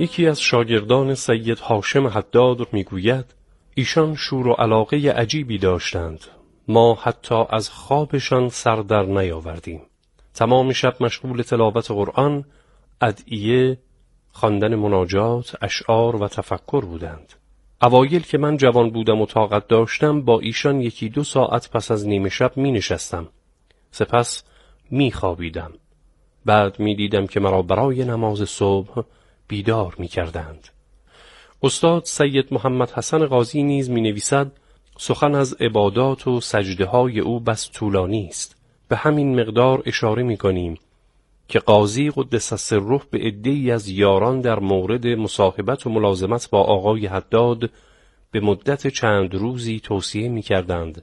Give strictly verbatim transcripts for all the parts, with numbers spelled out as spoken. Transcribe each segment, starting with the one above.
یکی از شاگردان سید هاشم حداد میگوید ایشان شور و علاقه عجیبی داشتند، ما حتی از خوابشان سر در نیاوردیم. تمام شب مشغول تلاوت قرآن، ادعیه، خواندن مناجات، اشعار و تفکر بودند. اوایل که من جوان بودم و طاقت داشتم با ایشان یکی دو ساعت پس از نیمه شب می نشستم، سپس می خوابیدم. بعد می دیدم که مرا برای نماز صبح بیدار می کردند. استاد سید محمد حسن قاضی نیز می نویسد سخن از عبادات و سجده های او بس طولانی است. به همین مقدار اشاره می کنیم که قاضی قدس سره به عده‌ای از یاران در مورد مصاحبت و ملازمت با آقای حداد به مدت چند روزی توصیه می کردند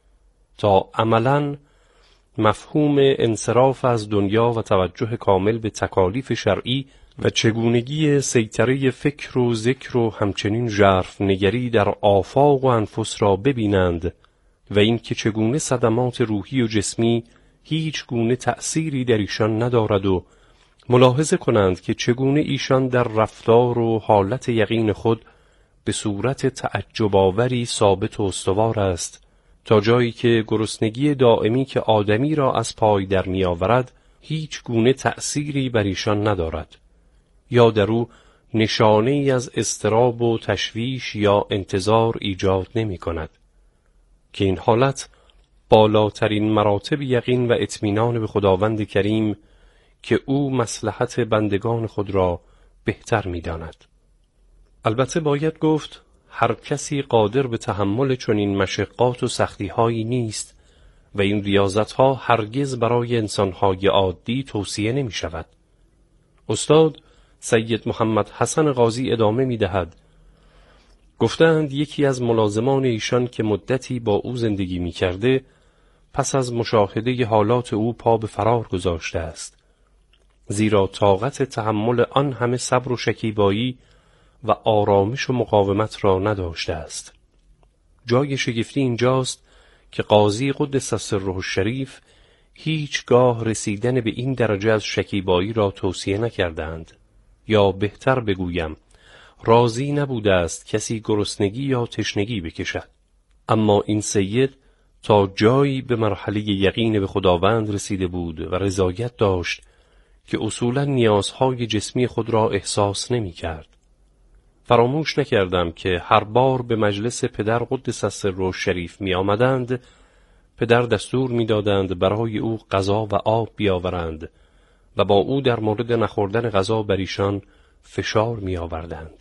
تا عملاً مفهوم انصراف از دنیا و توجه کامل به تکالیف شرعی و چگونگی سیطره فکر و ذکر و همچنین ژرف نگری در آفاق و انفس را ببینند و این که چگونه صدمات روحی و جسمی هیچ گونه تأثیری در ایشان ندارد و ملاحظه کنند که چگونه ایشان در رفتار و حالت یقین خود به صورت تعجب آوری ثابت و استوار است، تا جایی که گرسنگی دائمی که آدمی را از پای در می آورد هیچ گونه تأثیری بر ایشان ندارد یا در او نشانه ای از اضطراب و تشویش یا انتظار ایجاد نمی کند که این حالت بالاترین مراتب یقین و اطمینان به خداوند کریم که او مصلحت بندگان خود را بهتر می داند. البته باید گفت هر کسی قادر به تحمل چنین مشقات و سختی‌هایی نیست و این ریاضت‌ها هرگز برای انسان‌های عادی توصیه نمی‌شود. استاد سید محمد حسن قاضی ادامه می‌دهد: گفتند یکی از ملازمان ایشان که مدتی با او زندگی می‌کرده پس از مشاهده حالات او پا به فرار گذاشته است، زیرا طاقت تحمل آن همه صبر و شکیبایی و آرامش و مقاومت را نداشته است. جای شگفتی اینجاست که قاضی قدس سره الشریف هیچگاه رسیدن به این درجه از شکیبایی را توصیه نکردند، یا بهتر بگویم راضی نبوده است کسی گرسنگی یا تشنگی بکشد. اما این سید تا جایی به مرحله یقین به خداوند رسیده بود و رضایت داشت که اصولا نیازهای جسمی خود را احساس نمی کرد. فراموش نکردم که هر بار به مجلس پدر قدس سره الشریف می آمدند، پدر دستور می دادند برای او غذا و آب بیاورند و با او در مورد نخوردن غذا بر ایشان فشار می آوردند.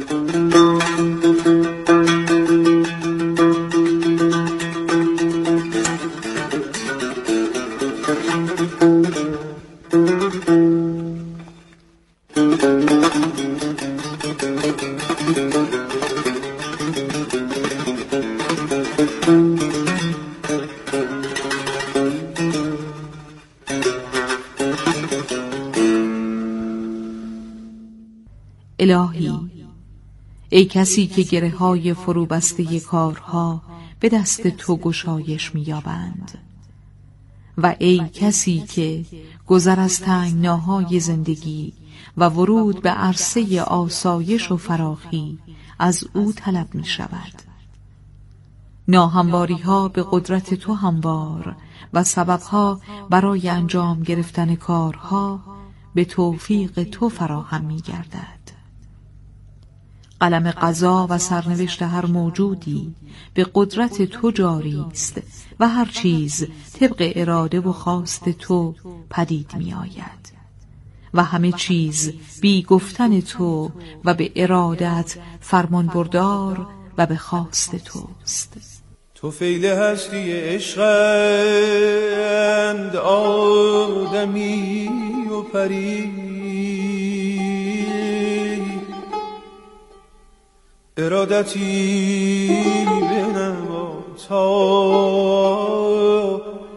الهی، ای کسی که گره های فرو بسته کارها به دست تو گشایش می‌یابند و ای کسی که گذر از تنگناهای زندگی و ورود به عرصه آسایش و فراخی از او طلب می شود. ناهمواری ها به قدرت تو هموار و سببها برای انجام گرفتن کارها به توفیق تو فراهم می گردد. قلم قضا و سرنوشت هر موجودی به قدرت تو جاری است و هر چیز طبق اراده و خواست تو پدید می آید و همه چیز بی گفتن تو و به ارادت فرمان بردار و به خواست توست. تو فیل هستی عشقند آدمی و پری، ارادتی بنما تا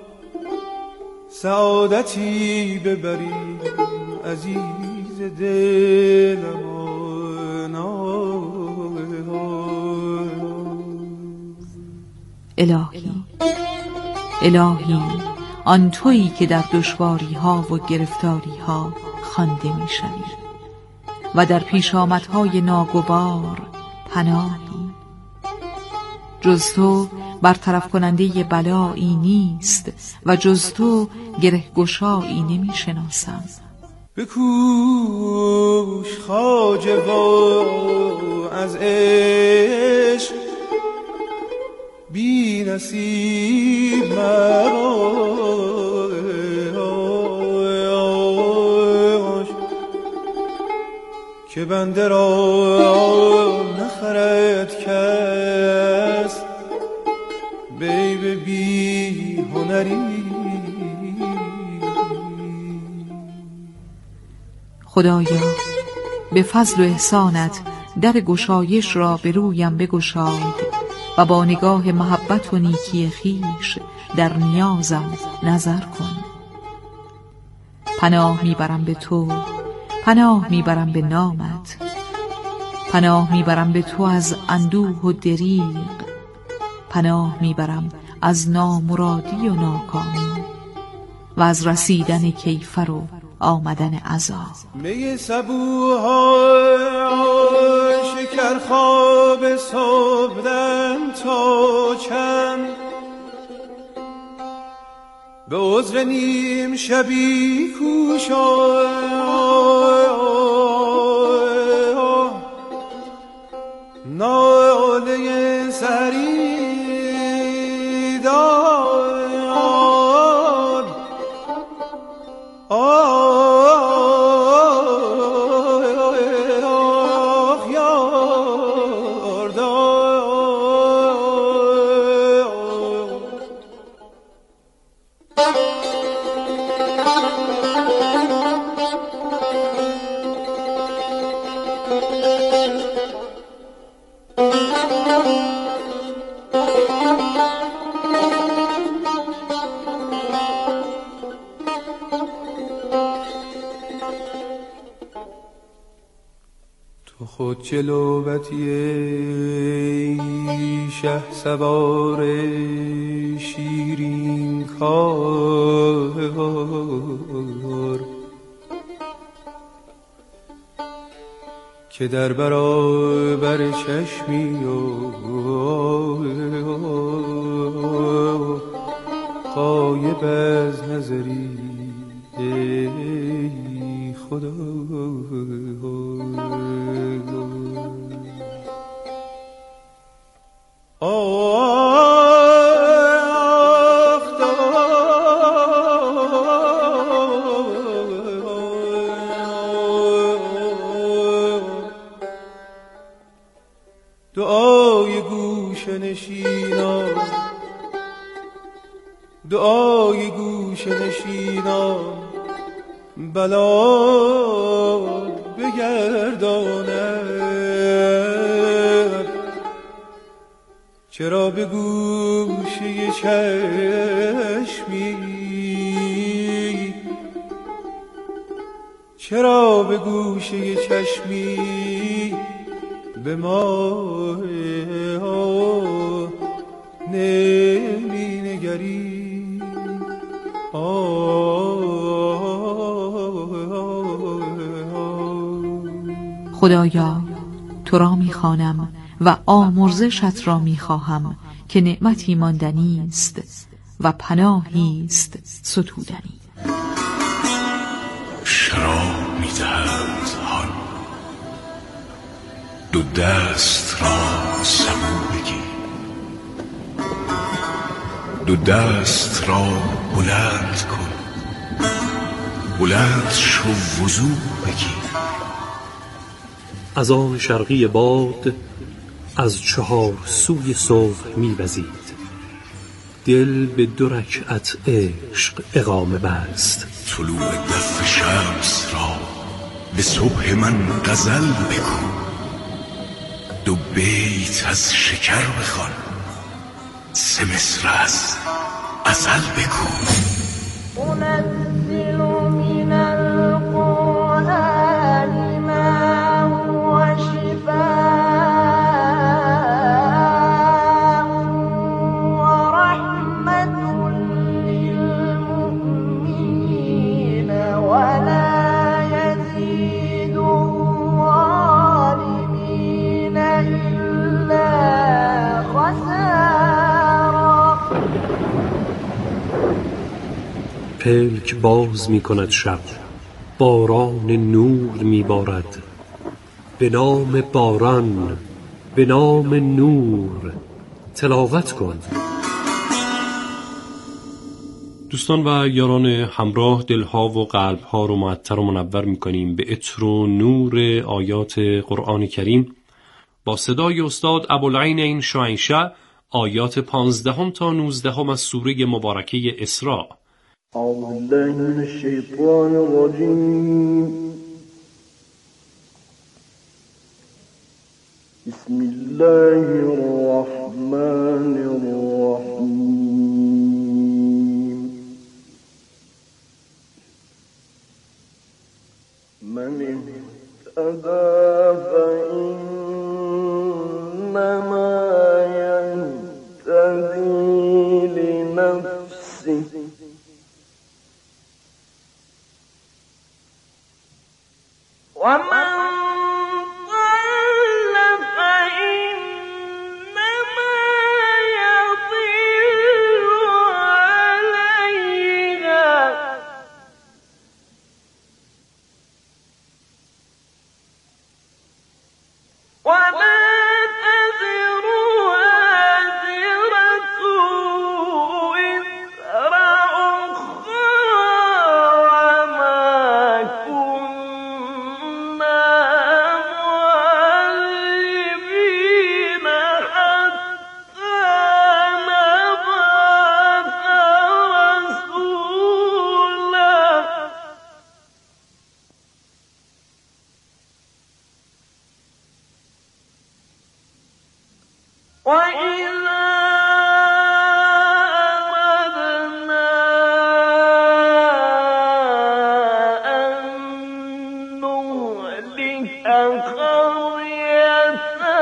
سعادتی ببری عزیز دلم. الهی، الهی، آن تویی که در دشواری ها و گرفتاری ها خوانده می شوی و در پیش آمدهای ناگوار پناهی. جز تو برطرف کننده بلایی نیست و جز تو گره گشایی نمی شناسم. بکوش خواجه و از عشق بی نصیب مباش که بنده را نخرد کس بی بی هنری. خدایا به فضل و احسانت در گشایش را به رویم بگشاید و با نگاه محبت و نیکی خویش در نیازم نظر کن. پناه میبرم به تو، پناه میبرم به نامت، پناه میبرم به تو از اندوه و دریغ، پناه میبرم از نامرادی و ناکامی و از رسیدن کیفر و آمدن عذاب. می صبوها شکر خواب صبحدم تا چند به عذر نیم شبی کوشای ناله سری داد آه یار داد. تو خود جلوبتی ای شه سوار شیرین کار که در برابر چشمی و غایب از نظری ای خدا. دعای گوشه نشینان، دعای گوشه نشینان بلا بگرداند. چرا به گوشه چشمی، چرا به گوشه چشمی به ما نمی نگری؟ خدایا تو را میخوانم و آمرزشت را میخواهم که نعمتی ماندنی است و پناهی است ستودنی. شراب می‌دهد هان، دو دست را سبو بگیر، دو دست را بلند کن، بلند شو وضو بگیر. از آن شرقی باد از چهار سوی صبح می‌وزید، دل به دو رکعت عشق اقامه بست. طلوع دف شمس را به صبح من غزل بگو، دو بیت از شکر بخوان، سه مصر از ازل بگو. أنزل من القرآن ما هو شفاء ورحمة للمؤمنين ولا يزيد الظالمين پلک باز می کند شب، باران نور می بارد. به نام باران، به نام نور تلاوت کن. دوستان و یاران همراه، دلها و قلبها رو معطر و منور می‌کنیم به عطر و نور آیات قرآن کریم با صدای استاد ابوالعینین شاهنشه، آیات پانزدهم تا نوزدهم از سوره مبارکه اسراء. اعوذ بالله من الشیطان الرجیم. بسم الله الرحمن الرحیم. من اهتدى فإنما يهتدي لنفسه ومن ضل فإنما يضل عليها ولا تزر وازرة وزر أخرى وما كنا معذبين حتى نبعث رسولا. وإذا أردنا أن نهلك قرية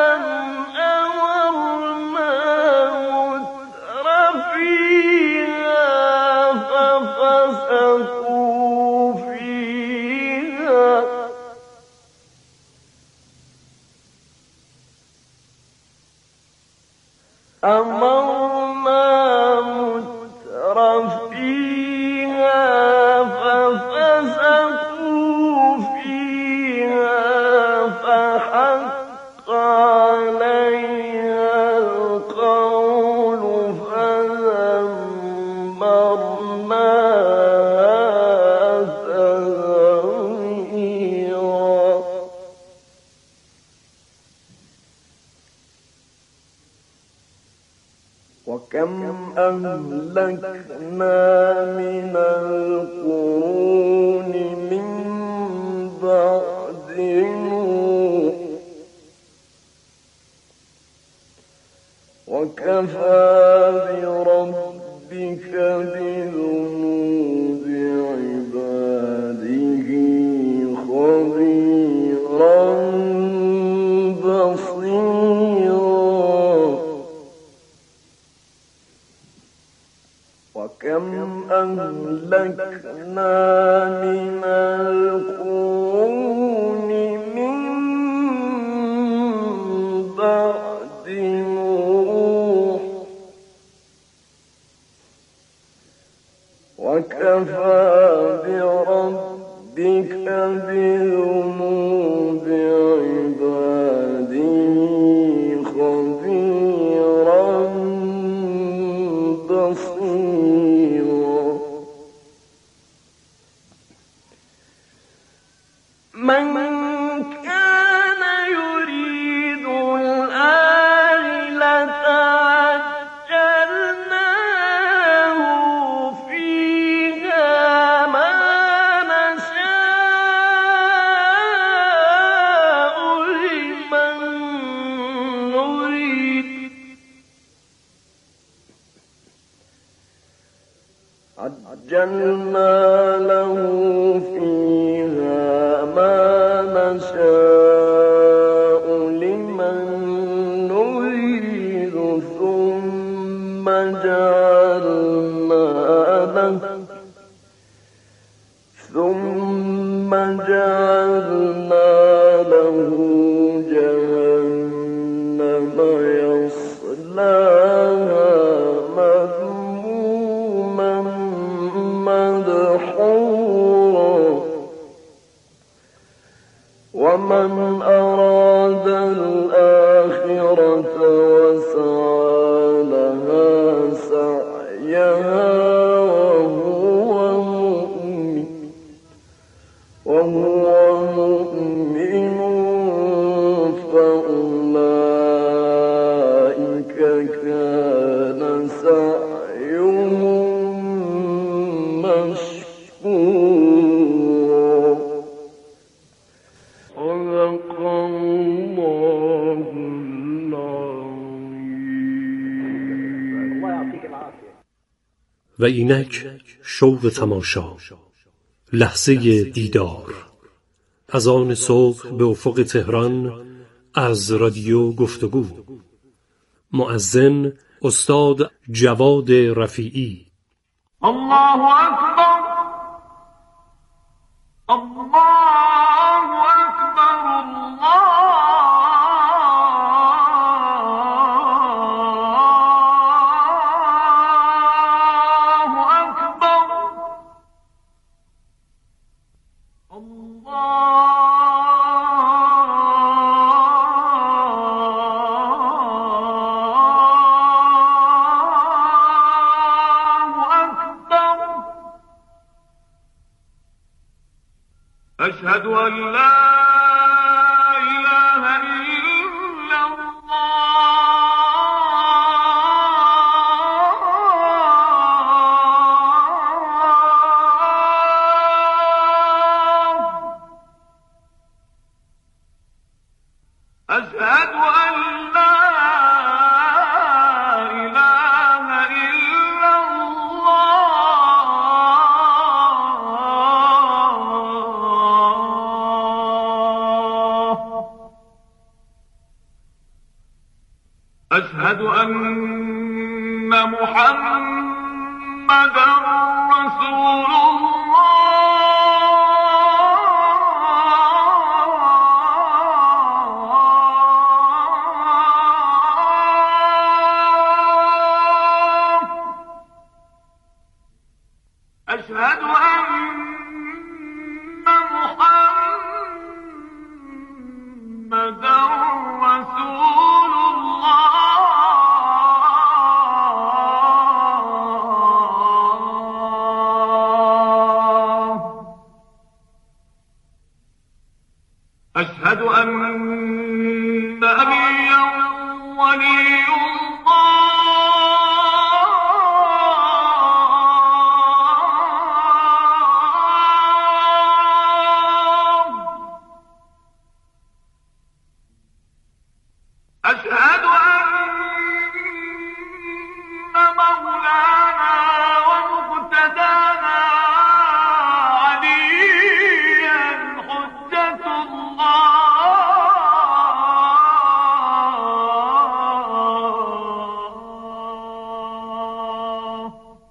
أمرنا متر فيها ففسقوا فيها أمرنا متر فيها ففسقوا فيها فحق عليها القول فدمرناها تدميرا. وكم أهلكنا من القرون من بعد نوح وكفى بربك بذنوب عباده خبيرا بصيرا. وكم أهلكنا من القرون من بعد نوح وكفى بربك بذنوب عباده خبيرا بصيرا. من كان يريد العاجلة عجلنا له فيها ما نشاء لمن نريد عجلنا له فيها ما نشاء لمن نريد ثم جعلنا له ثم جعلنا له جهنم يصلاها مذموما مدحورا. و اینک شوق تماشا، لحظه دیدار. از آن صبح به افق تهران از رادیو گفتگو. مؤذن استاد جواد رفیعی. الله اکبر، الله اکبر، الله أشهد أن لا إله إلا الله، أشهد أن لا إله إلا أشهد أن محمدًا رسول الله، أشهد أن محمدًا رسول الله، أشهد أن نبيًا ولي الله، أشهد أن مولانا ومقتدانا عليا حجة الله.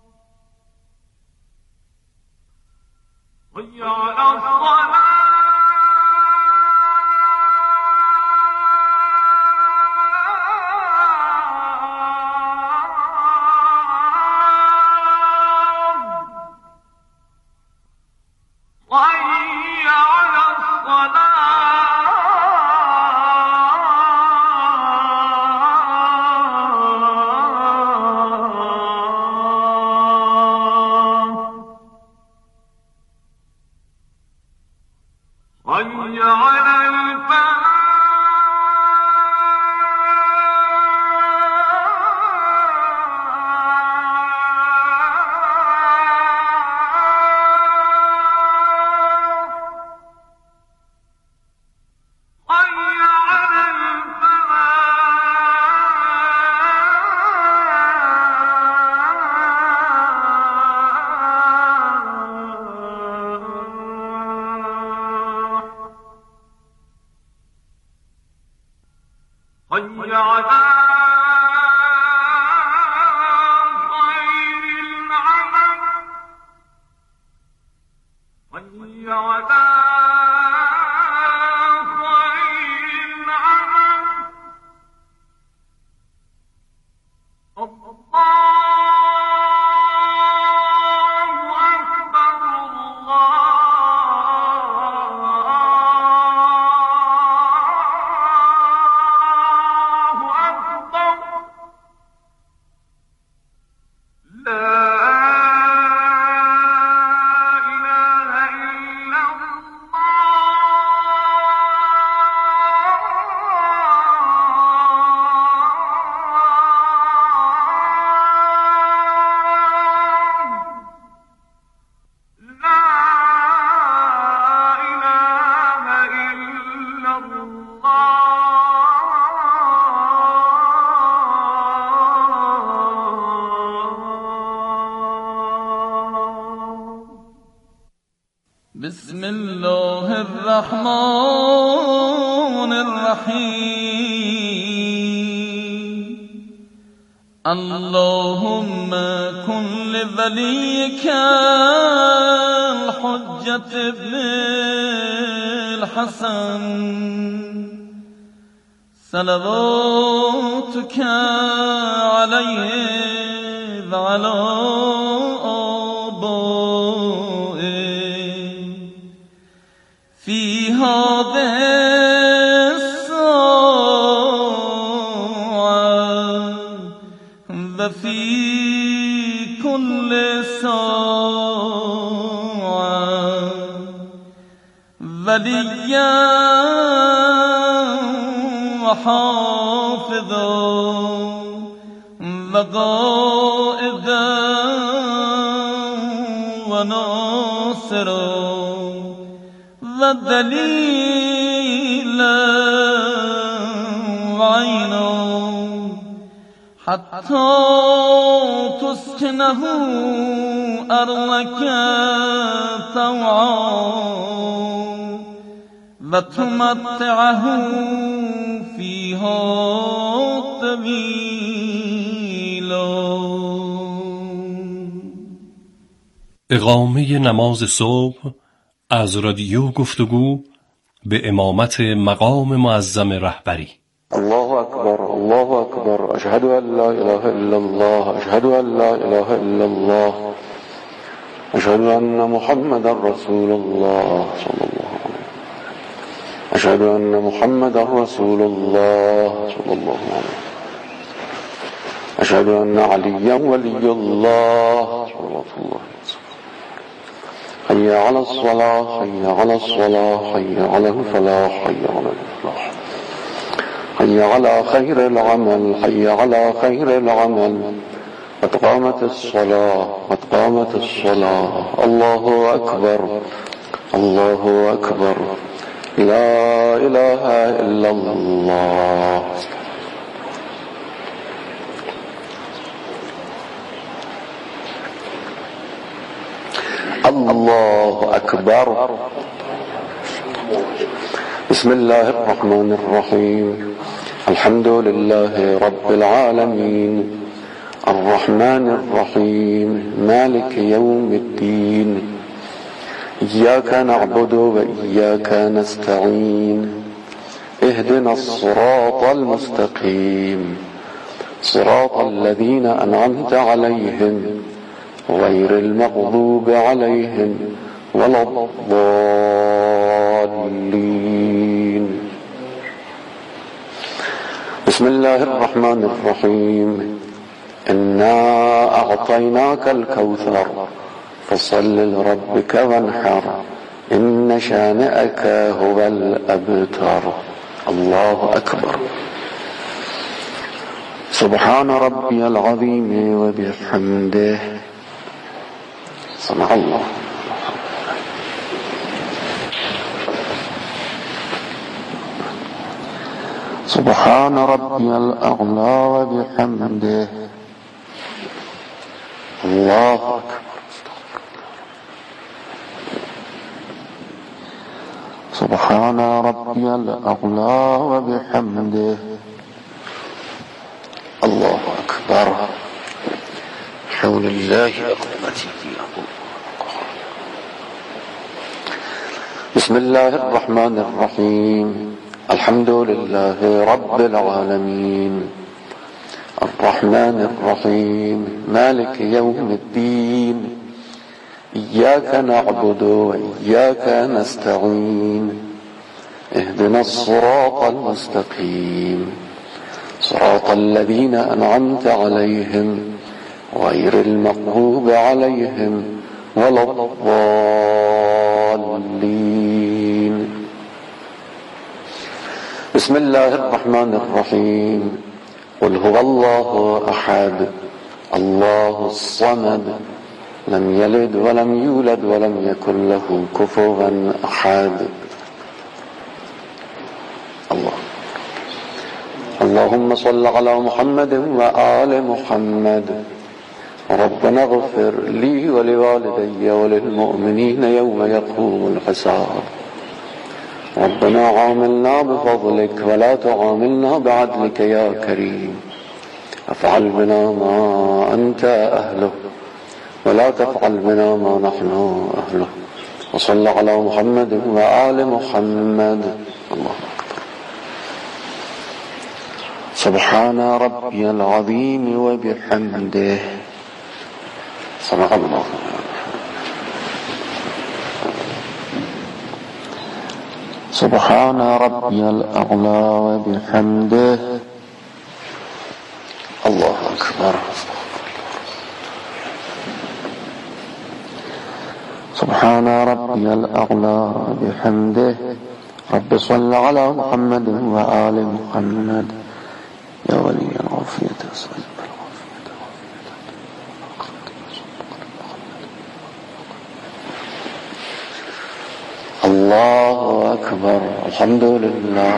حي على الصلاة. حي على الصلاة. حي على الفلاح. حي على خير العمل. حي على خير العمل. الله أكبر، الله لا بسم الله الرحمن الرحیم اللهم كن لوليك الحجة ابن الحسن صلواتك عليه وعلى آبائه في هذه الساعة وفي كل ساعة وليا وحافظا وقائدا وناصرا ودليلا وعينا حتى تسكنه أرضك طوعا وتمتعه فيها طويلا. اقامه نماز صبح از رادیو گفتگو به امامت مقام معظم رهبری. الله اکبر الله اکبر اشهد ان لا اله الا الله اشهد ان لا اله الا الله اشهد ان محمد رسول الله صلی الله علیه اشهد ان محمد رسول الله صلی الله علیه اشهد ان علی ولی الله صلوات الله حي على الصلاة حي على الصلاة حي على الفلاح حي على الفلاح حي على خير العمل حي على خير العمل قد قامت الصلاة قد قامت الصلاة الله أكبر الله أكبر لا إله إلا الله. الله أكبر. بسم الله الرحمن الرحيم الحمد لله رب العالمين الرحمن الرحيم مالك يوم الدين إياك نعبد وإياك نستعين اهدنا الصراط المستقيم صراط الذين أنعمت عليهم غير المغضوب عليهم ولا الضالين. بسم الله الرحمن الرحيم إنا أعطيناك الكوثر فصل لربك وانحر إن شانئك هو الأبتر. الله أكبر. سبحان ربي العظيم وبحمده سمع الله. سبحان ربي الأعلى وبحمده الله أكبر. سبحان ربي الأعلى وبحمده الله أكبر. حول الله أقوتي. بسم الله الرحمن الرحيم الحمد لله رب العالمين الرحمن الرحيم مالك يوم الدين إياك نعبد وإياك نستعين اهدنا الصراط المستقيم صراط الذين أنعمت عليهم غير المغضوب عليهم ولا الضالين. بسم الله الرحمن الرحيم قل هو الله أحد الله الصمد لم يلد ولم يولد ولم يكن له كفوا أحد. الله اللهم صل على محمد وآل محمد ربنا اغفر لي ولوالدي وللمؤمنين يوم يقوم الحساب ربنا عاملنا بفضلك ولا تعاملنا بعدلك يا كريم افعل بنا ما أنت أهله ولا تفعل بنا ما نحن أهله وصل على محمد وآل محمد. الله أكبر. سبحان ربي العظيم وبحمده. صدق الله. سبحان ربي الأعلى وبحمده. الله أكبر. سبحان ربي الأعلى بحمده. رب صل على محمد وآل محمد. يا ولي العافية أسأل الله أكبر. الحمد لله.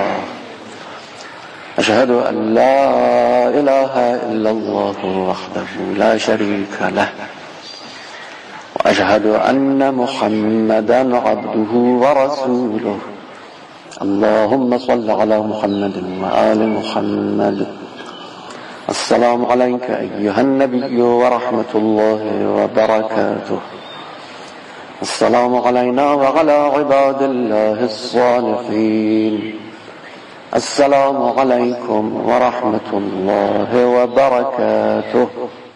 أشهد أن لا إله إلا الله وحده لا شريك له وأشهد أن محمدا عبده ورسوله. اللهم صل على محمد وآل محمد. السلام عليك أيها النبي ورحمة الله وبركاته. السلام علينا وعلى عباد الله الصالحين. السلام عليكم ورحمة الله وبركاته.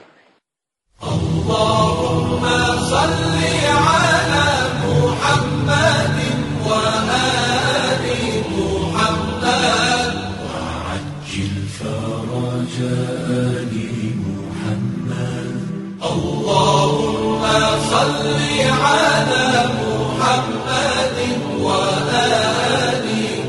اللهم صل على محمد وآل محمد وعجل فرج آل محمد. اللهم صل على محمد وآل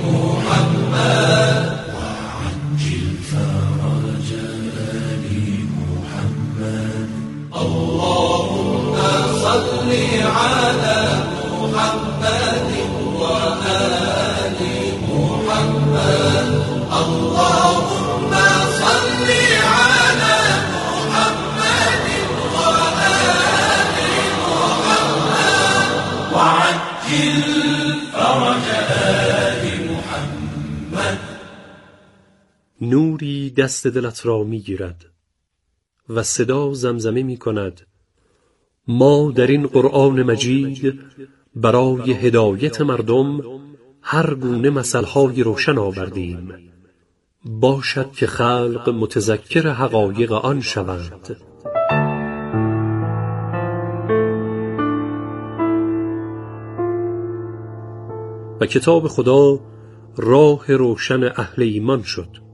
محمد وعجل فرج آل محمد. اللهم صل على محمد وآل محمد. اللهم صل على محمد وآل محمد وعجل فرج آل محمد. نوری دست دلت را می گیرد و صدا زمزمه می کند ما در این قرآن مجید برای هدایت مردم هر گونه مثلهای روشن آوردیم، باشد که خلق متذکر حقایق آن شوند. و کتاب خدا راه روشن اهل ایمان شد.